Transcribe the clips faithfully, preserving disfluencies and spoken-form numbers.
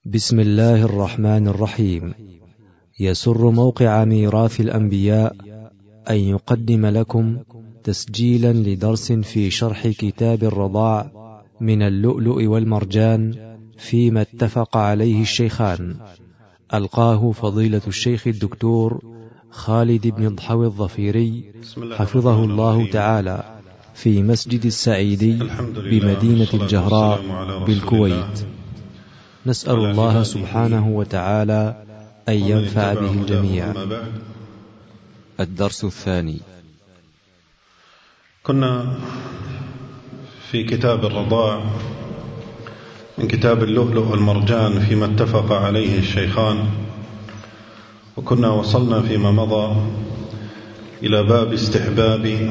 بسم الله الرحمن الرحيم. يسر موقع ميراث الأنبياء أن يقدم لكم تسجيلا لدرس في شرح كتاب الرضاع من اللؤلؤ والمرجان فيما اتفق عليه الشيخان، ألقاه فضيلة الشيخ الدكتور خالد بن ضحوي الظفيري حفظه الله تعالى في مسجد السعيدي بمدينة الجهراء بالكويت. نسأل الله سبحانه وتعالى أن ينفع به الجميع. الدرس الثاني. كنا في كتاب الرضاع من كتاب اللؤلؤ والمرجان فيما اتفق عليه الشيخان، وكنا وصلنا فيما مضى إلى باب استحباب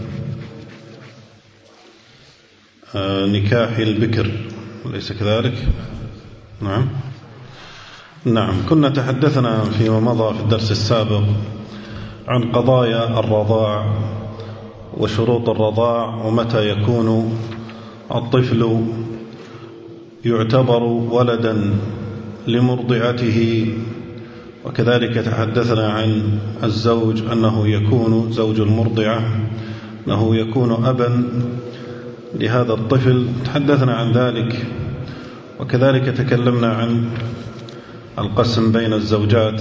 نكاح البكر، أليس كذلك؟ نعم نعم كنا تحدثنا فيما مضى في الدرس السابق عن قضايا الرضاع وشروط الرضاع، ومتى يكون الطفل يعتبر ولدا لمرضعته، وكذلك تحدثنا عن الزوج أنه يكون زوج المرضعة، أنه يكون أبا لهذا الطفل، تحدثنا عن ذلك. وكذلك تكلمنا عن القسم بين الزوجات،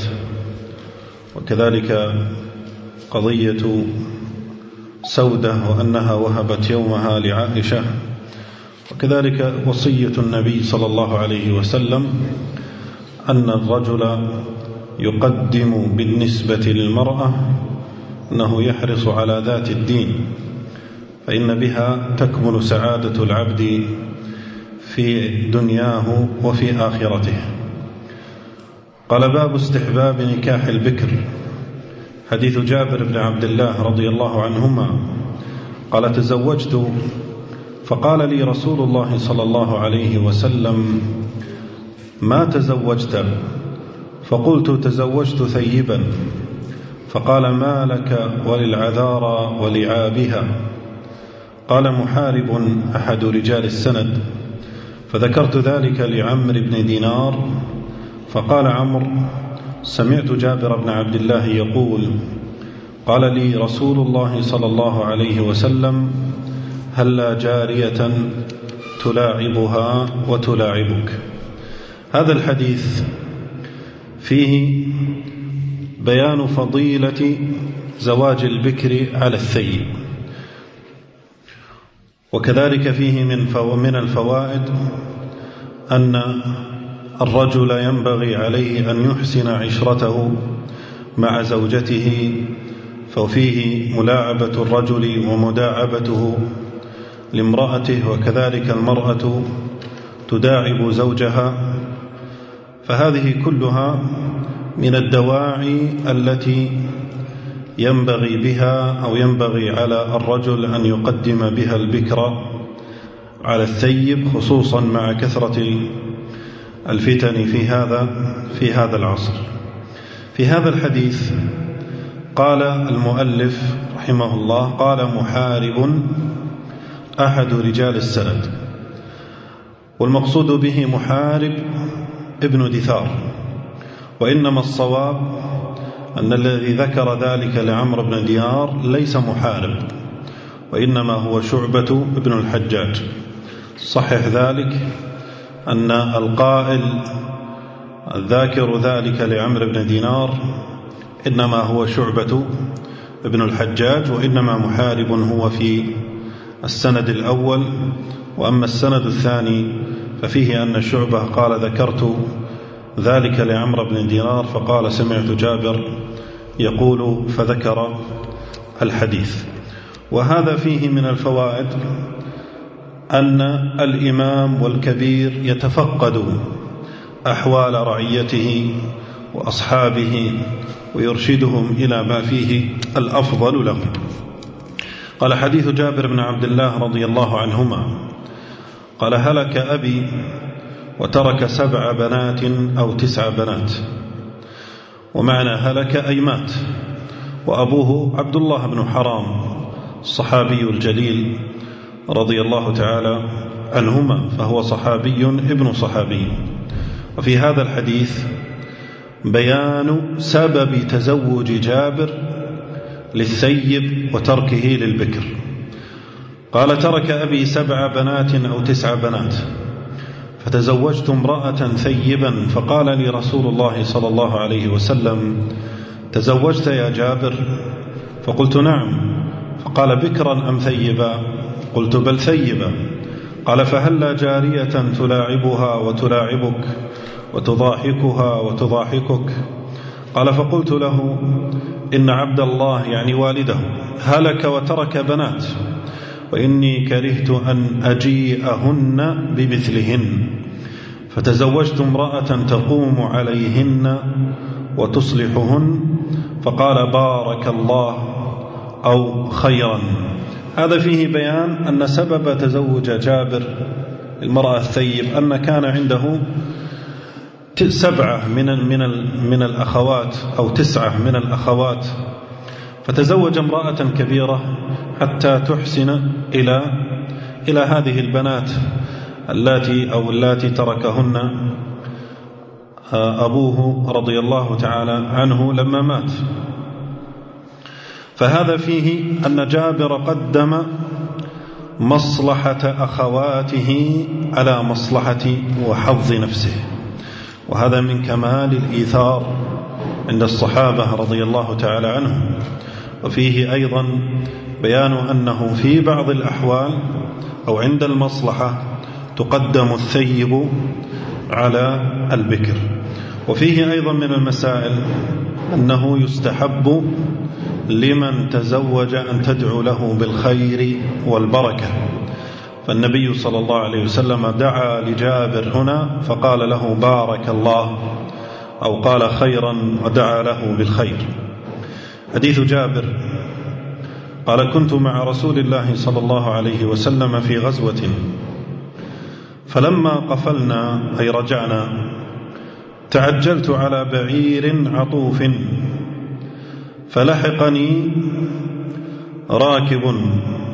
وكذلك قضية سودة وأنها وهبت يومها لعائشة، وكذلك وصية النبي صلى الله عليه وسلم أن الرجل يقدم بالنسبة للمرأة أنه يحرص على ذات الدين، فإن بها تكمن سعادة العبد في دنياه وفي آخرته. قال: باب استحباب نكاح البكر. حديث جابر بن عبد الله رضي الله عنهما قال: تزوجت فقال لي رسول الله صلى الله عليه وسلم: ما تزوجت؟ فقلت: تزوجت ثيبا. فقال: ما لك وللعذارى ولعابها؟ قال: محارب أحد رجال السند. فذكرت ذلك لعمرو بن دينار، فقال عمرو: سمعت جابر بن عبد الله يقول: قال لي رسول الله صلى الله عليه وسلم: هلا جارية تلاعبها وتلاعبك. هذا الحديث فيه بيان فضيلة زواج البكر على الثيب، وكذلك فيه من الفوائد أن الرجل ينبغي عليه أن يحسن عشرته مع زوجته، ففيه ملاعبة الرجل ومداعبته لامرأته، وكذلك المرأة تداعب زوجها. فهذه كلها من الدواعي التي ينبغي بها أو ينبغي على الرجل أن يقدم بها البكر على الثيب، خصوصا مع كثرة الفتن في هذا في هذا العصر. في هذا الحديث قال المؤلف رحمه الله: قال: محارب أحد رجال السند. والمقصود به محارب ابن دثار، وإنما الصواب أن الذي ذكر ذلك لعمرو بن دينار ليس محارب، وإنما هو شعبة ابن الحجاج. صحح ذلك أن القائل الذاكر ذلك لعمرو بن دينار إنما هو شعبة ابن الحجاج، وإنما محارب هو في السند الأول. وأما السند الثاني ففيه أن شعبة قال: ذكرت ذلك لعمرو بن دينار، فقال: سمعت جابر يقول، فذكر الحديث. وهذا فيه من الفوائد أن الإمام والكبير يتفقد أحوال رعيته وأصحابه ويرشدهم إلى ما فيه الأفضل لهم. قال: حديث جابر بن عبد الله رضي الله عنهما قال: هلك أبي وترك سبع بنات أو تسع بنات. ومعنى هلك أي مات، وأبوه عبد الله بن حرام الصحابي الجليل رضي الله تعالى عنهما، فهو صحابي ابن صحابي. وفي هذا الحديث بيان سبب تزوج جابر للثيب وتركه للبكر. قال: ترك أبي سبع بنات أو تسع بنات فتزوجت امرأة ثيبا، فقال لي رسول الله صلى الله عليه وسلم: تزوجت يا جابر؟ فقلت: نعم. فقال: بكرا أم ثيبا؟ قلت: بل ثيبا. قال: فهلا جارية تلاعبها وتلاعبك وتضاحكها وتضاحكك؟ قال: فقلت له: إن عبد الله يعني والده هلك وترك بنات، وإني كرهت أن أجيئهن بمثلهن، فتزوجت امرأة تقوم عليهن وتصلحهن. فقال: بارك الله أو خيرا. هذا فيه بيان أن سبب تزوج جابر المرأة الثيب أن كان عنده سبعة من من من الأخوات أو تسعة من الأخوات، فتزوج امرأة كبيرة حتى تحسن إلى إلى هذه البنات اللاتي أو اللاتي تركهن أبوه رضي الله تعالى عنه لما مات. فهذا فيه أن جابر قدم مصلحة أخواته على مصلحة وحظ نفسه، وهذا من كمال الإيثار عند الصحابة رضي الله تعالى عنهم. وفيه أيضا بيان أنه في بعض الأحوال أو عند المصلحة تقدم الثيب على البكر. وفيه أيضا من المسائل أنه يستحب لمن تزوج أن تدعو له بالخير والبركة، فالنبي صلى الله عليه وسلم دعا لجابر هنا فقال له: بارك الله، أو قال خيرا ودعا له بالخير. حديث جابر قال: كنت مع رسول الله صلى الله عليه وسلم في غزوة، فلما قفلنا أي رجعنا تعجلت على بعير عطوف، فلحقني راكب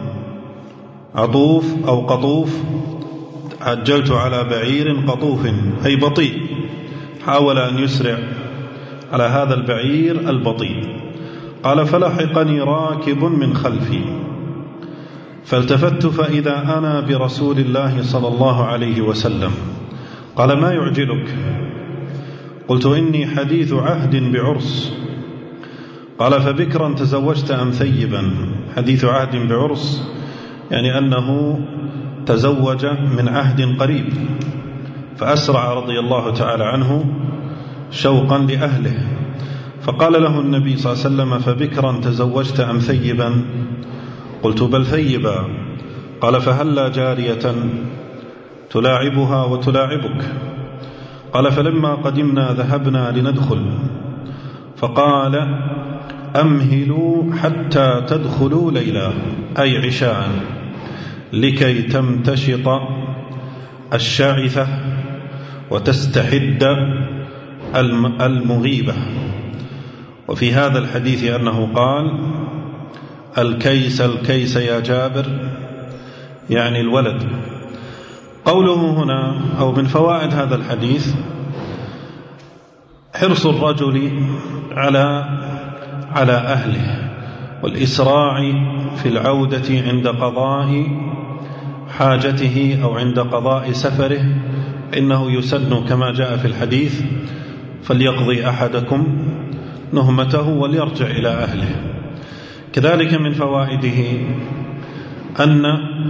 عطوف أو قطوف، عجلت على بعير قطوف أي بطيء، حاول أن يسرع على هذا البعير البطيء. قال: فلحقني راكب من خلفي، فالتفت فإذا أنا برسول الله صلى الله عليه وسلم. قال: ما يعجلك؟ قلت: إني حديث عهد بعرس. قال: فبكرا تزوجت أم ثيبا؟ حديث عهد بعرس يعني أنه تزوج من عهد قريب، فأسرع رضي الله تعالى عنه شوقا لأهله. فقال له النبي صلى الله عليه وسلم: فبكرا تزوجت أم ثيبا؟ قلت: بل ثيبا. قال: فهلا جارية تلاعبها وتلاعبك؟ قال: فلما قدمنا ذهبنا لندخل، فقال: أمهلوا حتى تدخلوا ليلا أي عشاء، لكي تمتشط الشاعثة وتستحد المغيبة. وفي هذا الحديث أنه قال: الكيس الكيس يا جابر، يعني الولد. قوله هنا أو من فوائد هذا الحديث حرص الرجل على على أهله والإسراع في العودة عند قضاء حاجته أو عند قضاء سفره، إنه يسن كما جاء في الحديث: فليقضي أحدكم نهمته وليرجع إلى أهله. كذلك من فوائده أن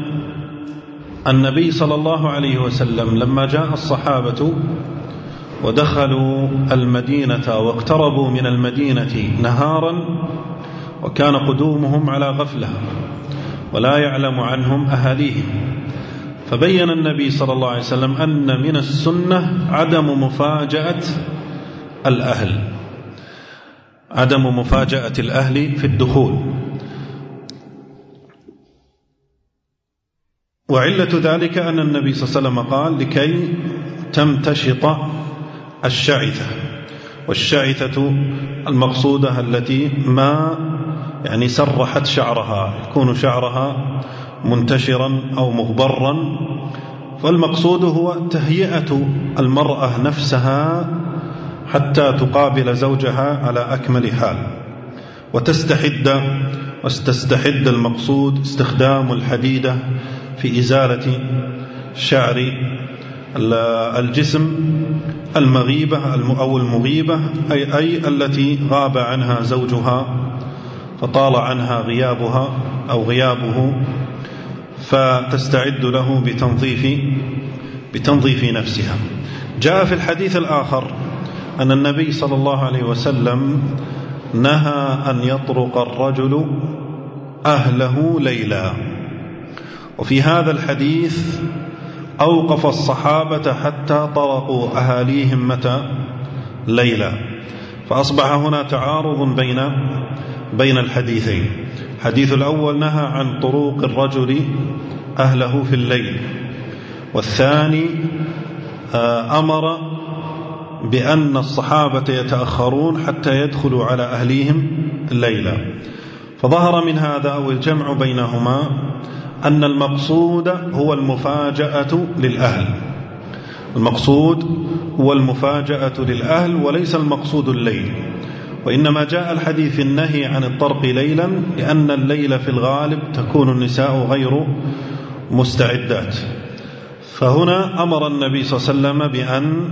النبي صلى الله عليه وسلم لما جاء الصحابة ودخلوا المدينة واقتربوا من المدينة نهارا، وكان قدومهم على غفلة ولا يعلم عنهم أهاليهم، فبين النبي صلى الله عليه وسلم أن من السنة عدم مفاجأة الأهل عدم مفاجأة الأهل في الدخول. وعلة ذلك أن النبي صلى الله عليه وسلم قال: لكي تمتشط الشعثة، والشعثة المقصودة التي ما يعني سرحت شعرها، يكون شعرها منتشرا أو مغبرا، فالمقصود هو تهيئة المرأة نفسها حتى تقابل زوجها على أكمل حال، وتستحد واستستحد المقصود استخدام الحديدة في إزالة شعر الجسم المغيبة أو المغيبة، أي, أي التي غاب عنها زوجها فطال عنها غيابها أو غيابه، فتستعد له بتنظيف بتنظيف نفسها. جاء في الحديث الآخر أن النبي صلى الله عليه وسلم نهى أن يطرق الرجل أهله ليلا، وفي هذا الحديث أوقف الصحابة حتى طرقوا أهاليهم متى؟ ليلا. فأصبح هنا تعارض بين بين الحديثين. الحديث الأول نهى عن طروق الرجل أهله في الليل، والثاني أمر بأن الصحابة يتأخرون حتى يدخلوا على أهليهم الليلة. فظهر من هذا أو الجمع بينهما أن المقصود هو المفاجأة للأهل، المقصود هو المفاجأة للأهل وليس المقصود الليل، وإنما جاء الحديث في النهي عن الطرق ليلا لأن الليل في الغالب تكون النساء غير مستعدات. فهنا أمر النبي صلى الله عليه وسلم بأن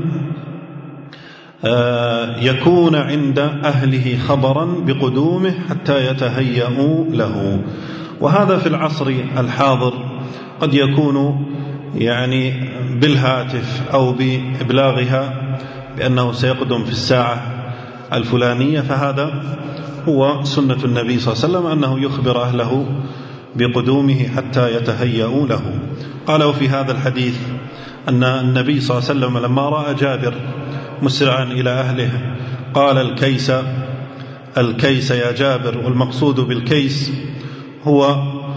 يكون عند أهله خبرا بقدومه حتى يتهيئوا له. وهذا في العصر الحاضر قد يكون يعني بالهاتف أو بإبلاغها بأنه سيقدم في الساعة الفلانية، فهذا هو سنة النبي صلى الله عليه وسلم أنه يخبر أهله بقدومه حتى يتهيئوا له. قال وفي هذا الحديث أن النبي صلى الله عليه وسلم لما رأى جابر مسرعا إلى أهله قال الكيس الكيس يا جابر، والمقصود بالكيس هو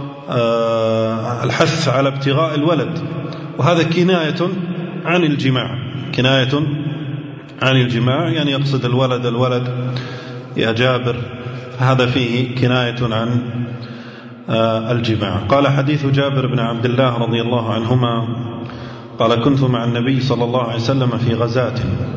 الحث على ابتغاء الولد، وهذا كناية عن الجماع، كناية عن الجماع يعني يقصد الولد الولد يا جابر، هذا فيه كناية عن الجماع. قال حديث جابر بن عبد الله رضي الله عنهما قال كنت مع النبي صلى الله عليه وسلم في غزاة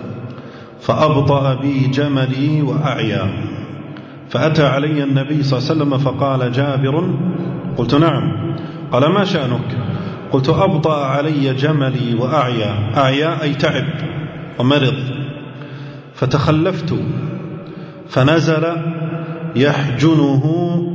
فأبطأ بي جملي وأعيا، فأتى علي النبي صلى الله عليه وسلم فقال جابر، قلت نعم، قال ما شأنك؟ قلت أبطأ علي جملي وأعيا، أعيا أي تعب ومرض، فتخلفت فنزل يحجنه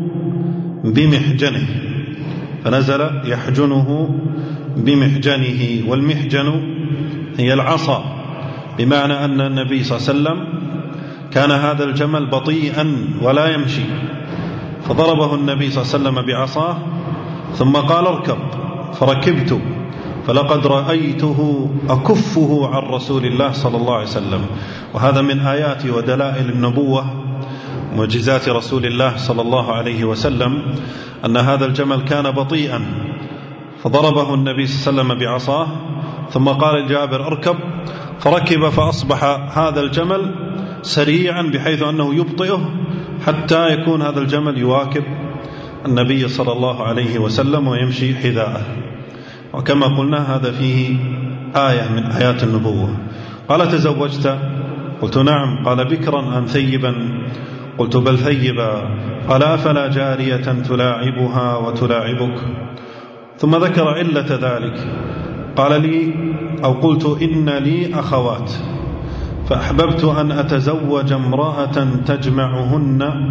بمحجنه، فنزل يحجنه بمحجنه، والمحجن هي العصا، بمعنى أن النبي صلى الله عليه وسلم كان هذا الجمل بطيئا ولا يمشي، فضربه النبي صلى الله عليه وسلم بعصاه ثم قال اركب، فركبت فلقد رأيته أكفه عن رسول الله صلى الله عليه وسلم. وهذا من آيات ودلائل النبوة معجزات رسول الله صلى الله عليه وسلم أن هذا الجمل كان بطيئا، فضربه النبي صلى الله عليه وسلم بعصاه ثم قال الجابر اركب، فركب فأصبح هذا الجمل سريعا بحيث أنه يبطئه حتى يكون هذا الجمل يواكب النبي صلى الله عليه وسلم ويمشي حذاءه. وكما قلنا هذا فيه آية من آيات النبوة. قال تزوجت؟ قلت نعم. قال بكرا أم ثيبا؟ قلت بل ثيبا. قال أفلا جارية تلاعبها وتلاعبك؟ ثم ذكر علة ذلك، قال لي أو قلت إن لي أخوات فأحببت أن أتزوج امرأة تجمعهن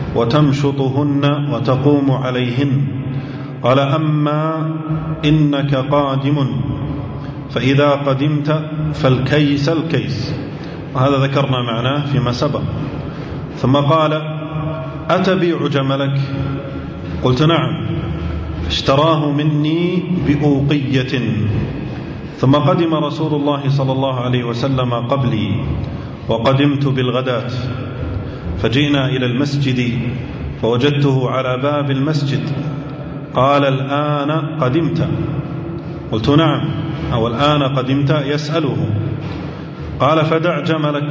وتمشطهن وتقوم عليهن. قال أما إنك قادم فإذا قدمت فالكيس الكيس، وهذا ذكرنا معناه فيما سبق. ثم قال أتبيع جملك؟ قلت نعم. اشتراه مني بأوقية. ثم قدم رسول الله صلى الله عليه وسلم قبلي وقدمت بالغداة، فجئنا إلى المسجد فوجدته على باب المسجد. قال الآن قدمت؟ قلت نعم. أو الآن قدمت يسأله. قال فدع جملك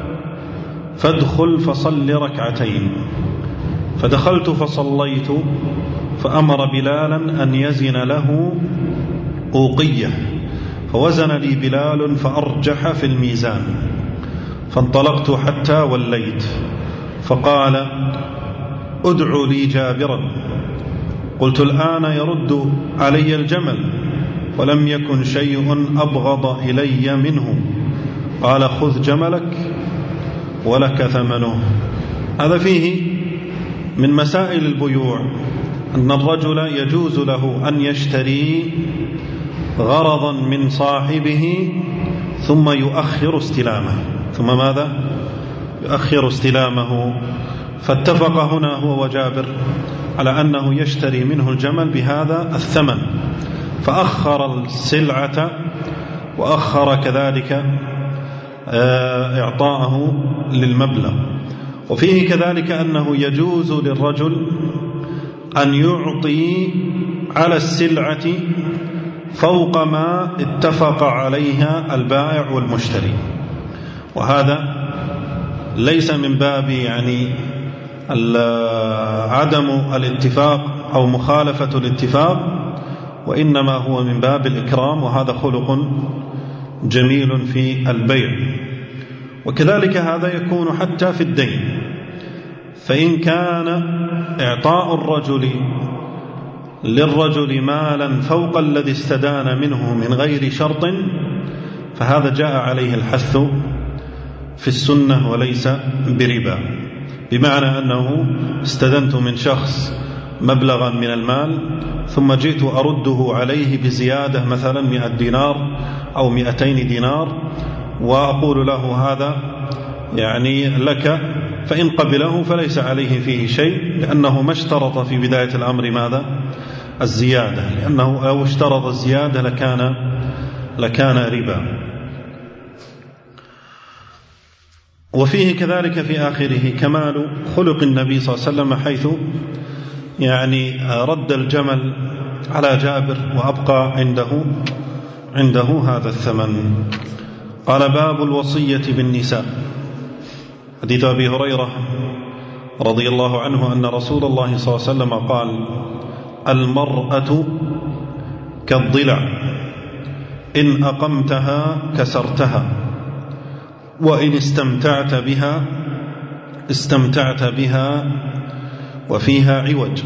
فادخل فصل ركعتين. فدخلت فصليت، فأمر بلالا أن يزن له أوقية، فوزن لي بلال فأرجح في الميزان، فانطلقت حتى وليت، فقال ادعوا لي جابرا. قلت الآن يرد علي الجمل ولم يكن شيء أبغض إلي منه. قال خذ جملك ولك ثمنه. هذا فيه من مسائل البيوع أن الرجل يجوز له أن يشتري غرضا من صاحبه ثم يؤخر استلامه، ثم ماذا؟ يؤخر استلامه. فاتفق هنا هو وجابر على أنه يشتري منه الجمل بهذا الثمن، فأخر السلعة وأخر كذلك إعطاءه للمبلغ. وفيه كذلك أنه يجوز للرجل أن يعطي على السلعة فوق ما اتفق عليها البائع والمشتري، وهذا ليس من باب يعني عدم الاتفاق أو مخالفة الاتفاق، وإنما هو من باب الإكرام، وهذا خلق جميل في البيع. وكذلك هذا يكون حتى في الدين، فإن كان إعطاء الرجل للرجل مالا فوق الذي استدان منه من غير شرط فهذا جاء عليه الحث في السنة وليس بربا، بمعنى أنه استدنت من شخص مبلغا من المال ثم جئت أرده عليه بزيادة مثلا مئة دينار أو مئتين دينار، وأقول له هذا يعني لك، فإن قبله فليس عليه فيه شيء، لأنه ما اشترط في بداية الأمر ماذا؟ الزيادة، لأنه لو اشترط الزيادة لكان لكان ربا. وفيه كذلك في آخره كمال خلق النبي صلى الله عليه وسلم، حيث يعني رد الجمل على جابر وأبقى عنده عنده هذا الثمن. قال باب الوصية بالنساء. حديث أبي هريرة رضي الله عنه أن رسول الله صلى الله عليه وسلم قال المرأة كالضلع إن أقمتها كسرتها وإن استمتعت بها استمتعت بها وفيها عوج.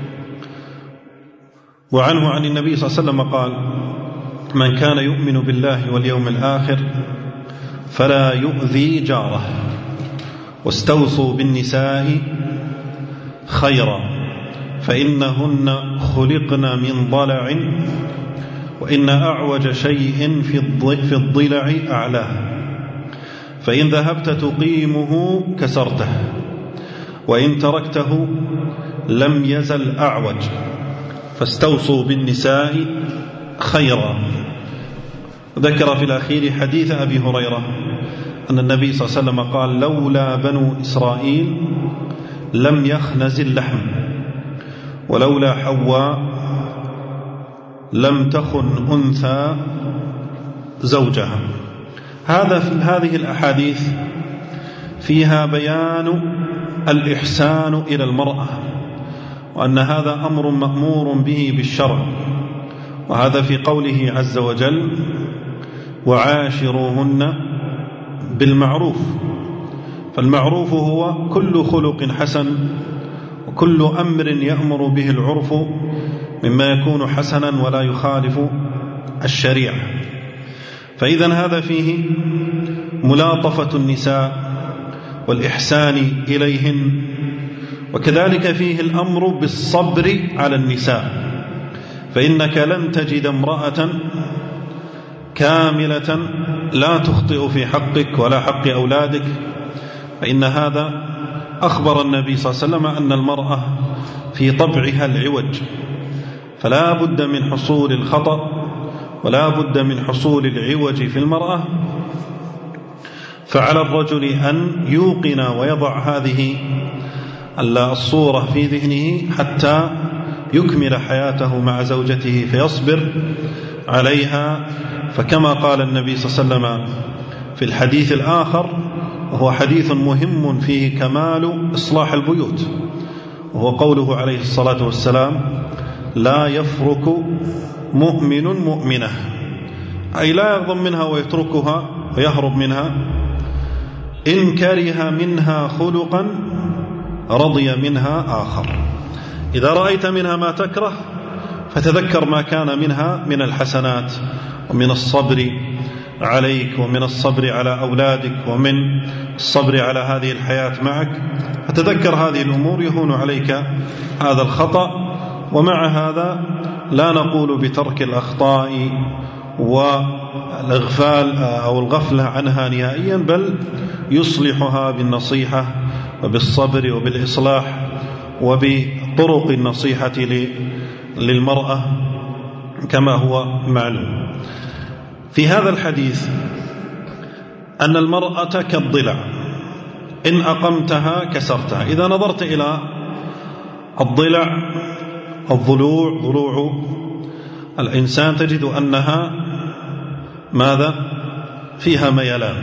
وعنه عن النبي صلى الله عليه وسلم قال من كان يؤمن بالله واليوم الآخر فلا يؤذي جاره، واستوصوا بالنساء خيرا فإنهن خلقن من ضلع وإن أعوج شيء في الضلع أعلاه، فإن ذهبت تقيمه كسرته وإن تركته لم يزل أعوج، فاستوصوا بالنساء خيرا. ذكر في الأخير حديث أبي هريرة أن النبي صلى الله عليه وسلم قال لولا بنو إسرائيل لم يخنز اللحم ولولا حواء لم تخن أنثى زوجها. هذا في هذه الأحاديث فيها بيان الإحسان إلى المرأة، وأن هذا أمر مأمور به بالشرع، وهذا في قوله عز وجل وعاشروهن بالمعروف. فالمعروف هو كل خلق حسن وكل أمر يأمر به العرف مما يكون حسنا ولا يخالف الشريعة. فإذن هذا فيه ملاطفة النساء والإحسان إليهن، وكذلك فيه الأمر بالصبر على النساء، فإنك لن تجد امرأة كاملة لا تخطئ في حقك ولا حق أولادك، فإن هذا أخبر النبي صلى الله عليه وسلم أن المرأة في طبعها العوج، فلا بد من حصول الخطأ ولا بد من حصول العوج في المرأة. فعلى الرجل أن يوقن ويضع هذه الصورة في ذهنه حتى يكمل حياته مع زوجته فيصبر عليها. فكما قال النبي صلى الله عليه وسلم في الحديث الآخر، وهو حديث مهم فيه كمال إصلاح البيوت، وهو قوله عليه الصلاة والسلام لا يفرك مؤمن مؤمنة أي لا يغضب منها ويتركها ويهرب منها. إن كره منها خلقا رضي منها آخر. إذا رأيت منها ما تكره فتذكر ما كان منها من الحسنات ومن الصبر عليك ومن الصبر على أولادك ومن الصبر على هذه الحياة معك، فتذكر هذه الأمور يهون عليك هذا الخطأ. ومع هذا لا نقول بترك الأخطاء والإغفال أو الغفلة عنها نهائيا، بل يصلحها بالنصيحة وبالصبر وبالإصلاح وبطرق النصيحة للمرأة كما هو معلوم. في هذا الحديث أن المرأة كالضلع، إن أقمتها كسرتها. إذا نظرت إلى الضلع الضلوع ضلوع الإنسان تجد أنها ماذا؟ فيها ميلان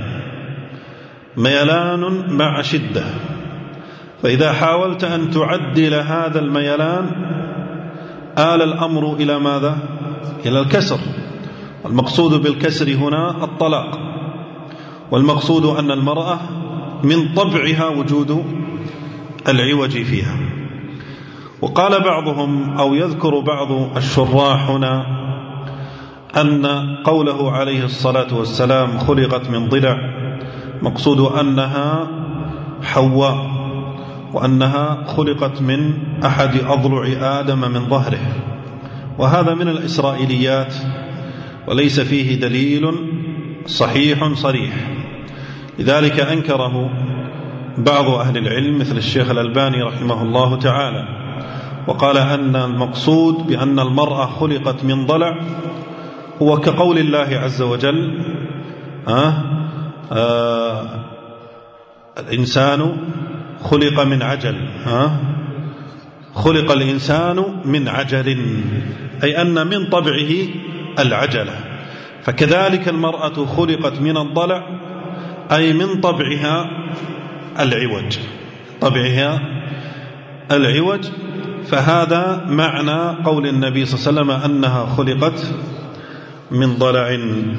ميلان مع شدة، فإذا حاولت أن تعدل هذا الميلان آل الأمر إلى ماذا؟ إلى الكسر. المقصود بالكسر هنا الطلاق، والمقصود أن المرأة من طبعها وجود العوج فيها. وقال بعضهم أو يذكر بعض الشراح هنا أن قوله عليه الصلاة والسلام خلقت من ضلع مقصود أنها حواء، وأنها خلقت من أحد أضلع آدم من ظهره، وهذا من الإسرائيليات وليس فيه دليل صحيح صريح، لذلك أنكره بعض أهل العلم مثل الشيخ الألباني رحمه الله تعالى، وقال أن المقصود بأن المرأة خلقت من ضلع هو كقول الله عز وجل آه آه الإنسان خلق من عجل آه خلق الإنسان من عجل، أي أن من طبعه العجلة. فكذلك المرأة خلقت من الضلع أي من طبعها العوج طبعها العوج فهذا معنى قول النبي صلى الله عليه وسلم أنها خلقت من ضلع.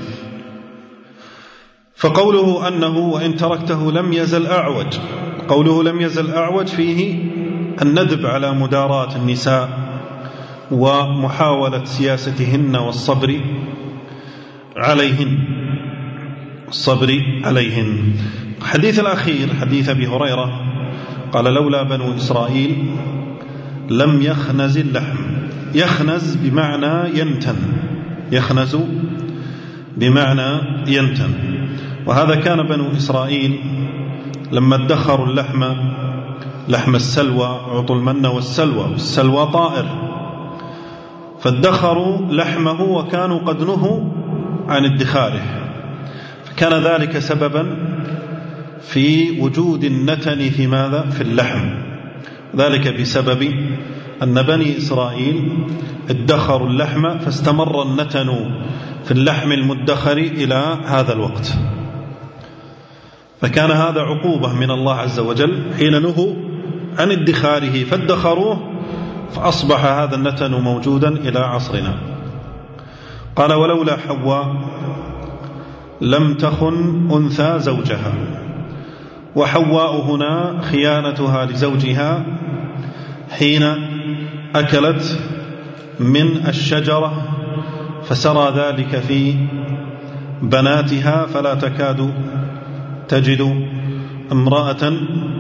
فقوله أنه وإن تركته لم يزل أعوج، قوله لم يزل أعوج فيه الندب على مداراة النساء ومحاولة سياستهن والصبر عليهن الصبر عليهن. حديث الأخير حديث أبي هريرة قال لولا بنو إسرائيل لم يخنز اللحم. يخنز بمعنى ينتن، يخنز بمعنى ينتن. وهذا كان بنو إسرائيل لما ادخروا اللحم لحم السلوى، عطوا المن والسلوى، والسلوى طائر، فادخروا لحمه وكانوا قد نهوا عن ادخاره، فكان ذلك سببا في وجود النتن في ماذا؟ في اللحم. ذلك بسبب أن بني إسرائيل ادخروا اللحم فاستمر النتن في اللحم المدخر إلى هذا الوقت، فكان هذا عقوبة من الله عز وجل حين نهوا عن ادخاره فادخروه، فأصبح هذا النتن موجودا إلى عصرنا. قال ولولا حواء لم تخن أنثى زوجها. وحواء هنا خيانتها لزوجها حين أكلت من الشجرة فسرى ذلك في بناتها، فلا تكاد تجد امرأة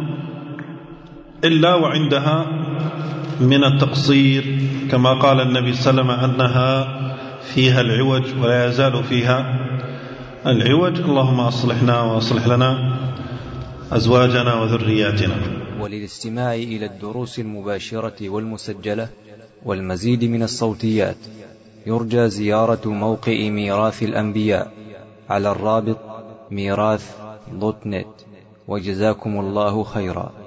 إلا وعندها من التقصير، كما قال النبي صلى الله عليه وسلم أنها فيها العوج ولا يزال فيها العوج. اللهم أصلحنا وأصلح لنا أزواجنا وذرياتنا. وللاستماع إلى الدروس المباشرة والمسجلة والمزيد من الصوتيات يرجى زيارة موقع ميراث الأنبياء على الرابط ميراث دوت نت. وجزاكم الله خيرا.